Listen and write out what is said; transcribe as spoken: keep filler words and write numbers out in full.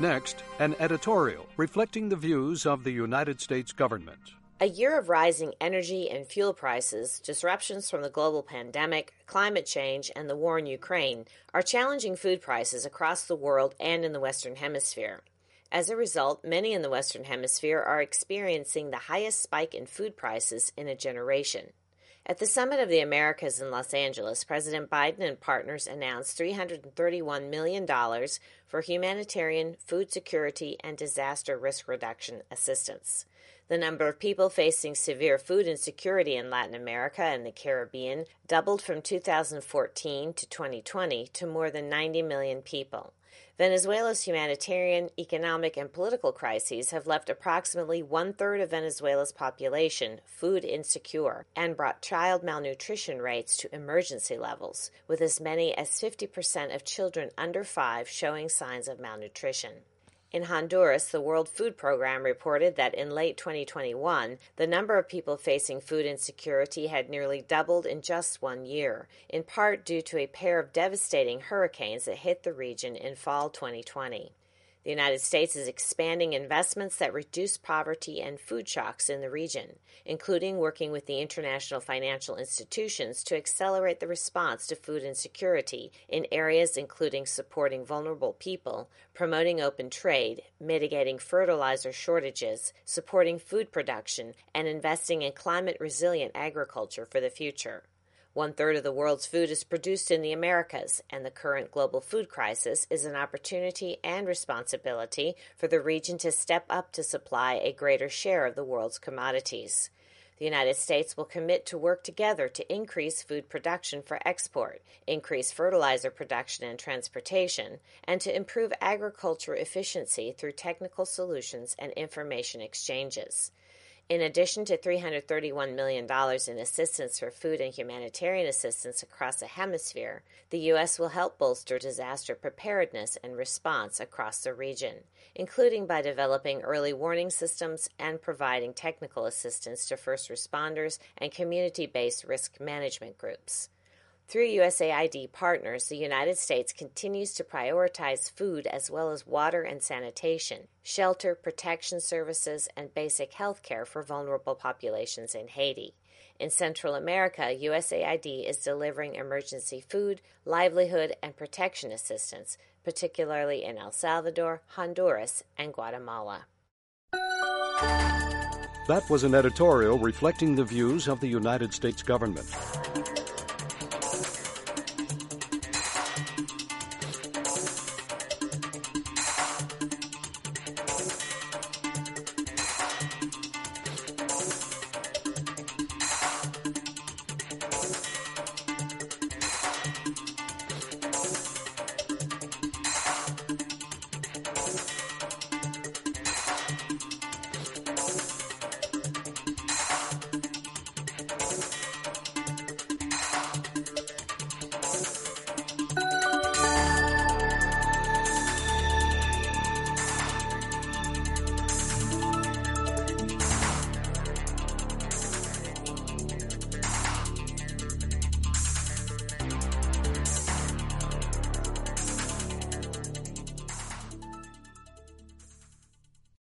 Next, an editorial reflecting the views of the United States government. A year of rising energy and fuel prices, disruptions from the global pandemic, climate change, and the war in Ukraine are challenging food prices across the world and in the Western Hemisphere. As a result, many in the Western Hemisphere are experiencing the highest spike in food prices in a generation. At the Summit of the Americas in Los Angeles, President Biden and partners announced three hundred thirty-one million dollars for humanitarian, food security, and disaster risk reduction assistance. The number of people facing severe food insecurity in Latin America and the Caribbean doubled from two thousand fourteen to twenty twenty to more than ninety million people. Venezuela's humanitarian, economic, and political crises have left approximately one-third of Venezuela's population food insecure and brought child malnutrition rates to emergency levels, with as many as fifty percent of children under five showing signs of malnutrition. In Honduras, the World Food Program reported that in late twenty twenty-one, the number of people facing food insecurity had nearly doubled in just one year, in part due to a pair of devastating hurricanes that hit the region in fall twenty twenty. The United States is expanding investments that reduce poverty and food shocks in the region, including working with the international financial institutions to accelerate the response to food insecurity in areas including supporting vulnerable people, promoting open trade, mitigating fertilizer shortages, supporting food production, and investing in climate-resilient agriculture for the future. One-third of the world's food is produced in the Americas, and the current global food crisis is an opportunity and responsibility for the region to step up to supply a greater share of the world's commodities. The United States will commit to work together to increase food production for export, increase fertilizer production and transportation, and to improve agriculture efficiency through technical solutions and information exchanges. In addition to three hundred thirty-one million dollars in assistance for food and humanitarian assistance across the hemisphere, the U S will help bolster disaster preparedness and response across the region, including by developing early warning systems and providing technical assistance to first responders and community-based risk management groups. Through U S A I D partners, the United States continues to prioritize food as well as water and sanitation, shelter, protection services, and basic health care for vulnerable populations in Haiti. In Central America, U S A I D is delivering emergency food, livelihood, and protection assistance, particularly in El Salvador, Honduras, and Guatemala. That was an editorial reflecting the views of the United States government.